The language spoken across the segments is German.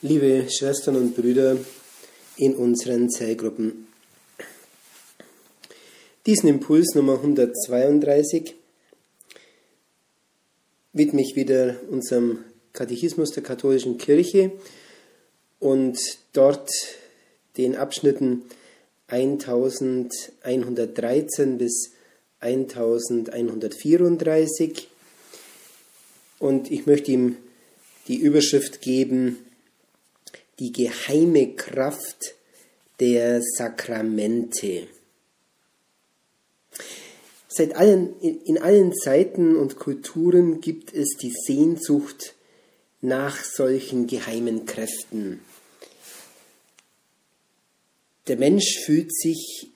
Liebe Schwestern und Brüder in unseren Zellgruppen, diesen Impuls Nummer 132 widme ich wieder unserem Katechismus der katholischen Kirche und dort den Abschnitten 1113 bis 1134 und ich möchte ihm die Überschrift geben: Die geheime Kraft der Sakramente. In allen Zeiten und Kulturen gibt es die Sehnsucht nach solchen geheimen Kräften. Der Mensch fühlt sich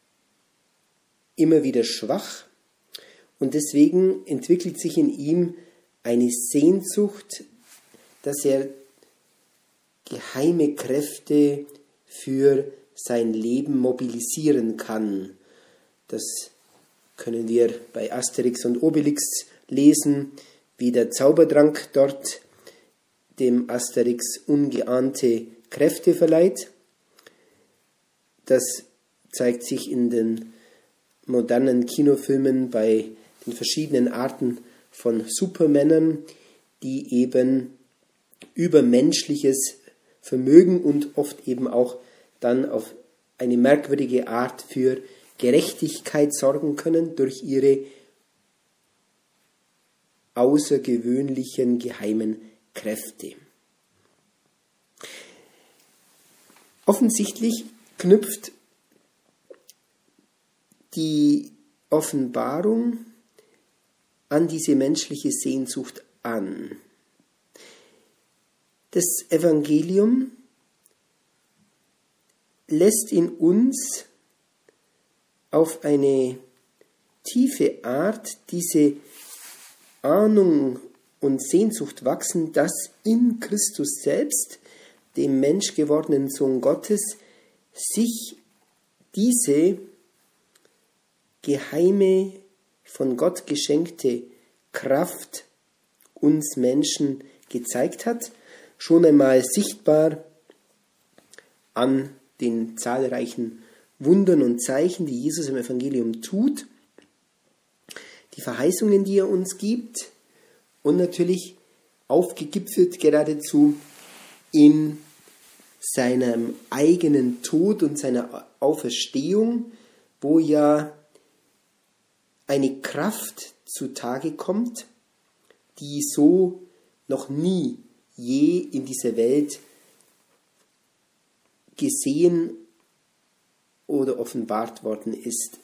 immer wieder schwach und deswegen entwickelt sich in ihm eine Sehnsucht, dass er geheime Kräfte für sein Leben mobilisieren kann. Das können wir bei Asterix und Obelix lesen, wie der Zaubertrank dort dem Asterix ungeahnte Kräfte verleiht. Das zeigt sich in den modernen Kinofilmen bei den verschiedenen Arten von Supermännern, die eben übermenschliches Vermögen und oft eben auch dann auf eine merkwürdige Art für Gerechtigkeit sorgen können durch ihre außergewöhnlichen geheimen Kräfte. Offensichtlich knüpft die Offenbarung an diese menschliche Sehnsucht an. Das Evangelium lässt in uns auf eine tiefe Art diese Ahnung und Sehnsucht wachsen, dass in Christus selbst, dem menschgewordenen Sohn Gottes, sich diese geheime, von Gott geschenkte Kraft uns Menschen gezeigt hat, schon einmal sichtbar an den zahlreichen Wundern und Zeichen, die Jesus im Evangelium tut, die Verheißungen, die er uns gibt und natürlich aufgegipfelt geradezu in seinem eigenen Tod und seiner Auferstehung, wo ja eine Kraft zutage kommt, die so noch nie je in dieser Welt gesehen oder offenbart worden ist.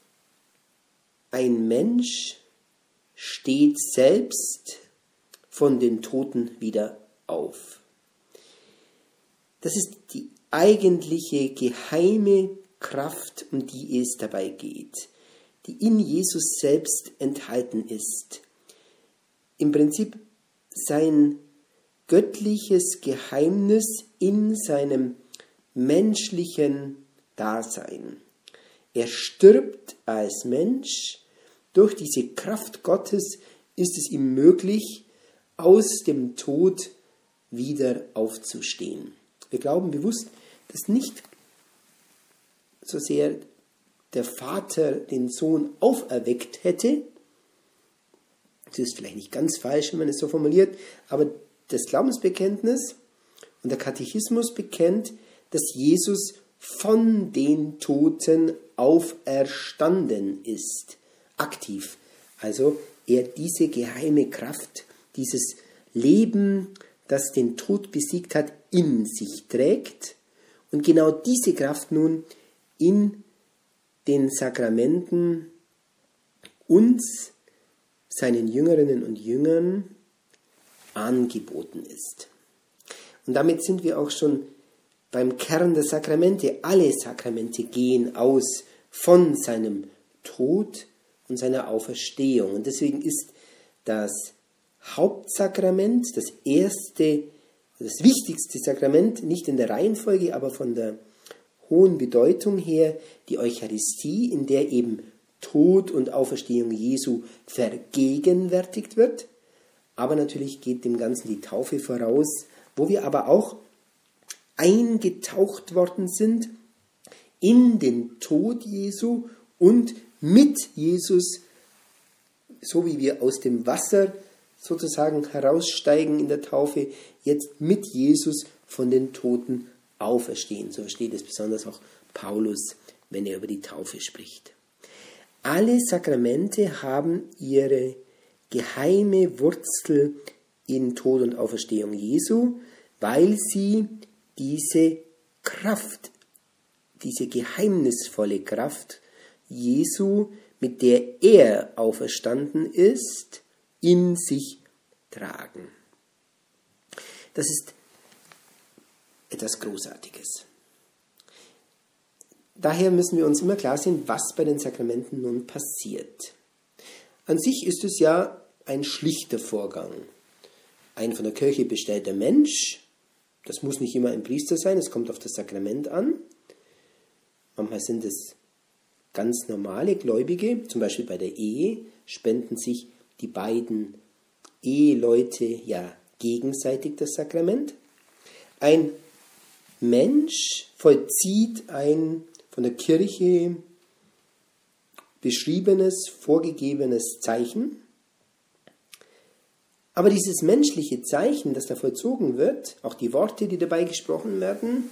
Ein Mensch steht selbst von den Toten wieder auf. Das ist die eigentliche geheime Kraft, um die es dabei geht, die in Jesus selbst enthalten ist. Im Prinzip sein göttliches Geheimnis in seinem menschlichen Dasein. Er stirbt als Mensch. Durch diese Kraft Gottes ist es ihm möglich, aus dem Tod wieder aufzustehen. Wir glauben bewusst, dass nicht so sehr der Vater den Sohn auferweckt hätte. Das ist vielleicht nicht ganz falsch, wenn man es so formuliert, aber das Glaubensbekenntnis und der Katechismus bekennt, dass Jesus von den Toten auferstanden ist, aktiv. Also er diese geheime Kraft, dieses Leben, das den Tod besiegt hat, in sich trägt und genau diese Kraft nun in den Sakramenten uns, seinen Jüngerinnen und Jüngern, angeboten ist. Und damit sind wir auch schon beim Kern der Sakramente. Alle Sakramente gehen aus von seinem Tod und seiner Auferstehung. Und deswegen ist das Hauptsakrament, das erste, das wichtigste Sakrament, nicht in der Reihenfolge, aber von der hohen Bedeutung her, die Eucharistie, in der eben Tod und Auferstehung Jesu vergegenwärtigt wird. Aber natürlich geht dem Ganzen die Taufe voraus, wo wir aber auch eingetaucht worden sind in den Tod Jesu und mit Jesus, so wie wir aus dem Wasser sozusagen heraussteigen in der Taufe, jetzt mit Jesus von den Toten auferstehen. So versteht es besonders auch Paulus, wenn er über die Taufe spricht. Alle Sakramente haben ihre geheime Wurzel in Tod und Auferstehung Jesu, weil sie diese Kraft, diese geheimnisvolle Kraft Jesu, mit der er auferstanden ist, in sich tragen. Das ist etwas Großartiges. Daher müssen wir uns immer klar sein, was bei den Sakramenten nun passiert. An sich ist es ja ein schlichter Vorgang. Ein von der Kirche bestellter Mensch, das muss nicht immer ein Priester sein, es kommt auf das Sakrament an. Manchmal sind es ganz normale Gläubige, zum Beispiel bei der Ehe, spenden sich die beiden Eheleute ja gegenseitig das Sakrament. Ein Mensch vollzieht ein von der Kirche beschriebenes, vorgegebenes Zeichen. Aber dieses menschliche Zeichen, das da vollzogen wird, auch die Worte, die dabei gesprochen werden,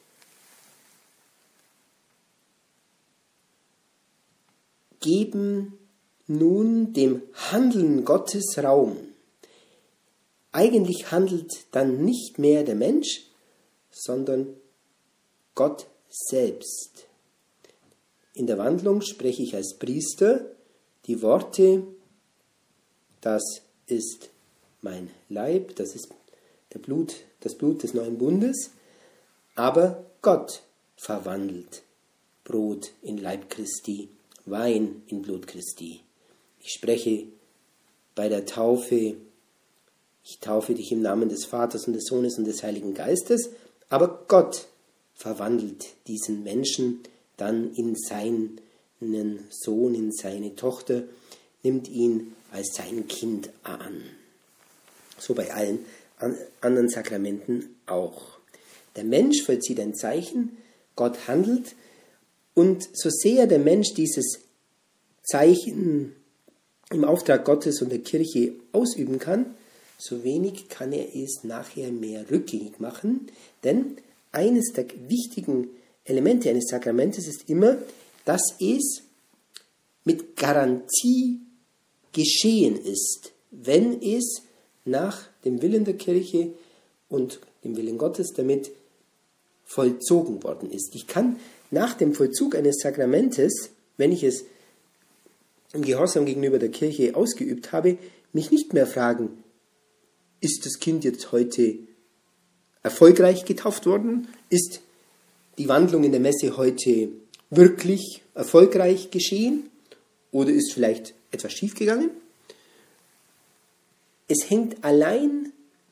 geben nun dem Handeln Gottes Raum. Eigentlich handelt dann nicht mehr der Mensch, sondern Gott selbst. In der Wandlung spreche ich als Priester die Worte, das ist mein Leib, das ist das Blut des neuen Bundes, aber Gott verwandelt Brot in Leib Christi, Wein in Blut Christi. Ich spreche bei der Taufe, ich taufe dich im Namen des Vaters und des Sohnes und des Heiligen Geistes, aber Gott verwandelt diesen Menschen dann in seinen Sohn, in seine Tochter, nimmt ihn als sein Kind an. So bei allen anderen Sakramenten auch. Der Mensch vollzieht ein Zeichen, Gott handelt, und so sehr der Mensch dieses Zeichen im Auftrag Gottes und der Kirche ausüben kann, so wenig kann er es nachher mehr rückgängig machen, denn eines der wichtigen Elemente eines Sakramentes ist immer, dass es mit Garantie geschehen ist, wenn es nach dem Willen der Kirche und dem Willen Gottes damit vollzogen worden ist. Ich kann nach dem Vollzug eines Sakramentes, wenn ich es im Gehorsam gegenüber der Kirche ausgeübt habe, mich nicht mehr fragen, ist das Kind jetzt heute erfolgreich getauft worden? Ist die Wandlung in der Messe heute wirklich erfolgreich geschehen? Oder ist vielleicht etwas schiefgegangen? Es hängt allein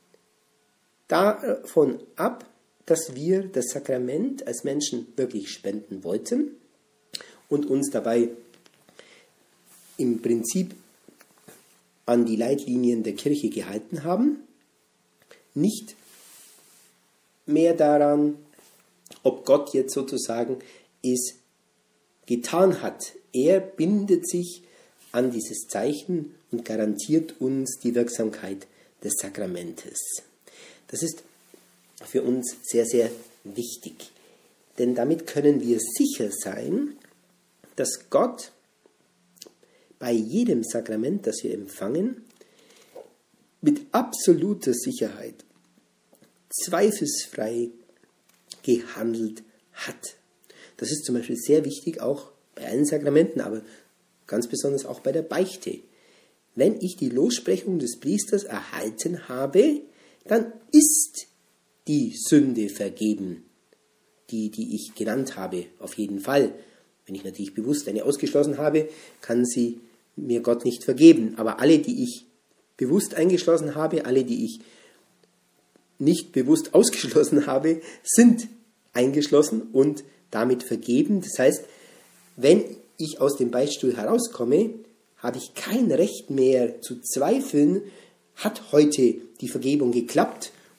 davon ab, dass wir das Sakrament als Menschen wirklich spenden wollten und uns dabei im Prinzip an die Leitlinien der Kirche gehalten haben, nicht mehr daran, ob Gott jetzt sozusagen es getan hat. Er bindet sich an dieses Zeichen und garantiert uns die Wirksamkeit des Sakramentes. Das ist für uns sehr, sehr wichtig, denn damit können wir sicher sein, dass Gott bei jedem Sakrament, das wir empfangen, mit absoluter Sicherheit zweifelsfrei gehandelt hat. Das ist zum Beispiel sehr wichtig auch bei allen Sakramenten, aber ganz besonders auch bei der Beichte. Wenn ich die Lossprechung des Priesters erhalten habe, dann ist die Sünde vergeben, die ich genannt habe, auf jeden Fall. Wenn ich natürlich bewusst eine ausgeschlossen habe, kann sie mir Gott nicht vergeben. Aber alle, die ich bewusst eingeschlossen habe, alle, die ich nicht bewusst ausgeschlossen habe, sind eingeschlossen und damit vergeben. Das heißt, wenn ich aus dem Beichtstuhl herauskomme, habe ich kein Recht mehr zu zweifeln, hat heute die Vergebung geklappt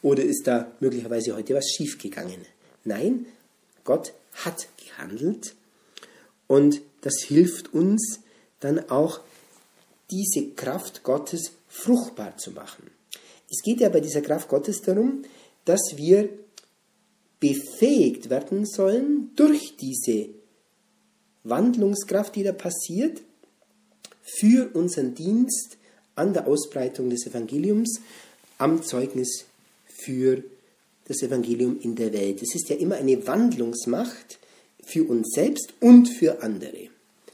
oder ist da möglicherweise heute was schiefgegangen? Nein, Gott hat gehandelt und das hilft uns dann auch, diese Kraft Gottes fruchtbar zu machen. Es geht ja bei dieser Kraft Gottes darum, dass wir befähigt werden sollen durch diese Wandlungskraft, die da passiert, für unseren Dienst an der Ausbreitung des Evangeliums, am Zeugnis für das Evangelium in der Welt. Es ist ja immer eine Wandlungsmacht für uns selbst und für andere.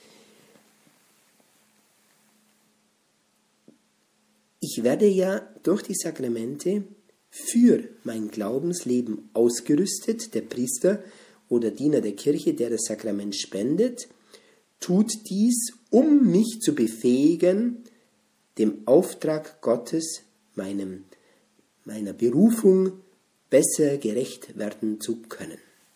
Ich werde ja durch die Sakramente für mein Glaubensleben ausgerüstet. Der Priester oder Diener der Kirche, der das Sakrament spendet, tut dies, um mich zu befähigen, dem Auftrag Gottes, meiner Berufung besser gerecht werden zu können.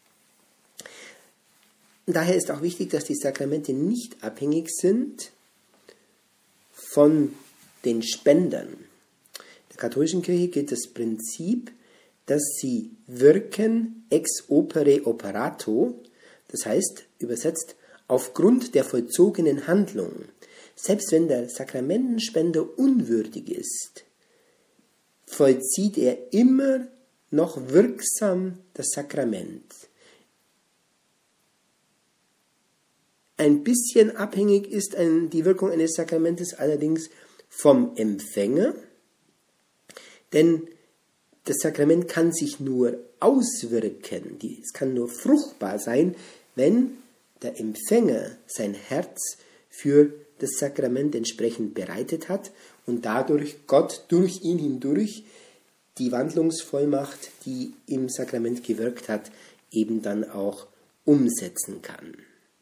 Daher ist auch wichtig, dass die Sakramente nicht abhängig sind von den Spendern. In der katholischen Kirche gilt das Prinzip, dass sie wirken ex opere operato, das heißt, übersetzt, aufgrund der vollzogenen Handlung. Selbst wenn der Sakramentenspender unwürdig ist, vollzieht er immer noch wirksam das Sakrament. Ein bisschen abhängig ist die Wirkung eines Sakramentes allerdings vom Empfänger, denn das Sakrament kann sich nur auswirken, es kann nur fruchtbar sein, wenn der Empfänger sein Herz für das Sakrament entsprechend bereitet hat und dadurch Gott durch ihn hindurch die Wandlungsvollmacht, die im Sakrament gewirkt hat, eben dann auch umsetzen kann.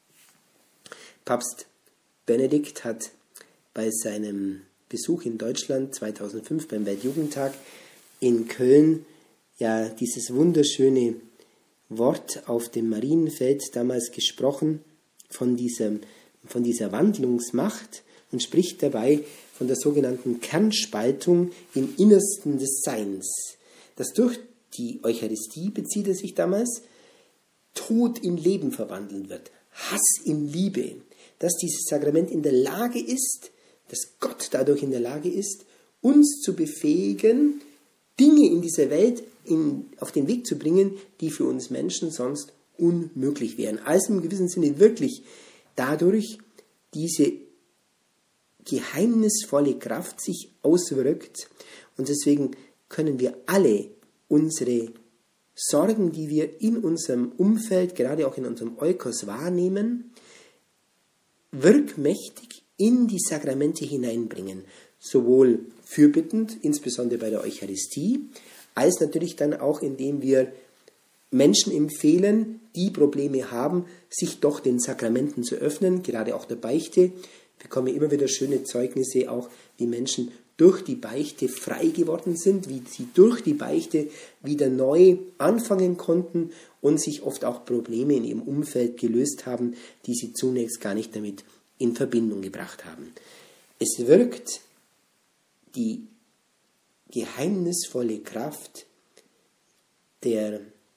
Papst Benedikt hat bei seinem Besuch in Deutschland 2005 beim Weltjugendtag in Köln ja dieses wunderschöne Wort auf dem Marienfeld damals gesprochen von dieser Wandlungsmacht und spricht dabei von der sogenannten Kernspaltung im Innersten des Seins, dass durch die Eucharistie, bezieht er sich damals, Tod in Leben verwandelt wird, Hass in Liebe, dass dieses Sakrament in der Lage ist, dass Gott dadurch in der Lage ist, uns zu befähigen, Dinge in dieser Welt auf den Weg zu bringen, die für uns Menschen sonst unmöglich wären. Also im gewissen Sinne wirklich dadurch diese geheimnisvolle Kraft sich auswirkt und deswegen können wir alle unsere Sorgen, die wir in unserem Umfeld, gerade auch in unserem Eukos wahrnehmen, wirkmächtig in die Sakramente hineinbringen. Sowohl fürbittend, insbesondere bei der Eucharistie, als natürlich dann auch, indem wir Menschen empfehlen, die Probleme haben, sich doch den Sakramenten zu öffnen, gerade auch der Beichte. Ich bekomme immer wieder schöne Zeugnisse, auch wie Menschen durch die Beichte frei geworden sind, wie sie durch die Beichte wieder neu anfangen konnten und sich oft auch Probleme in ihrem Umfeld gelöst haben, die sie zunächst gar nicht damit in Verbindung gebracht haben. Es wirkt die geheimnisvolle Kraft der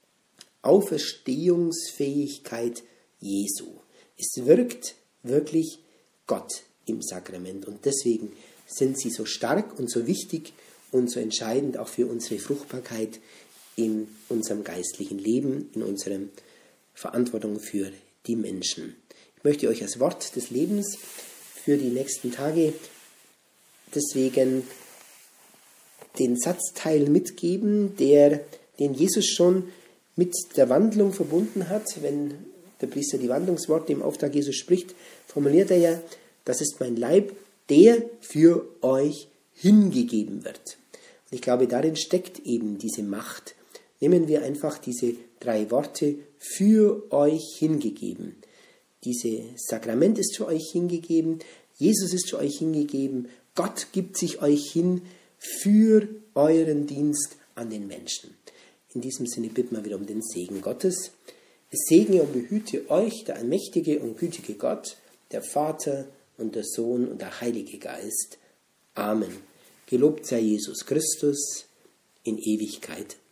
Auferstehungsfähigkeit Jesu. Es wirkt wirklich Gott im Sakrament und deswegen sind sie so stark und so wichtig und so entscheidend auch für unsere Fruchtbarkeit in unserem geistlichen Leben, in unserer Verantwortung für die Menschen. Ich möchte euch als Wort des Lebens für die nächsten Tage deswegen den Satzteil mitgeben, den Jesus schon mit der Wandlung verbunden hat. Wenn der Priester die Wandlungsworte im Auftrag Jesu spricht, formuliert er ja, das ist mein Leib, der für euch hingegeben wird. Und ich glaube, darin steckt eben diese Macht. Nehmen wir einfach diese 3 Worte, für euch hingegeben. Dieses Sakrament ist für euch hingegeben, Jesus ist für euch hingegeben, Gott gibt sich euch hin für euren Dienst an den Menschen. In diesem Sinne bitten wir wieder um den Segen Gottes. Es segne und behüte euch der allmächtige und gütige Gott, der Vater und der Sohn und der Heilige Geist. Amen. Gelobt sei Jesus Christus. in Ewigkeit.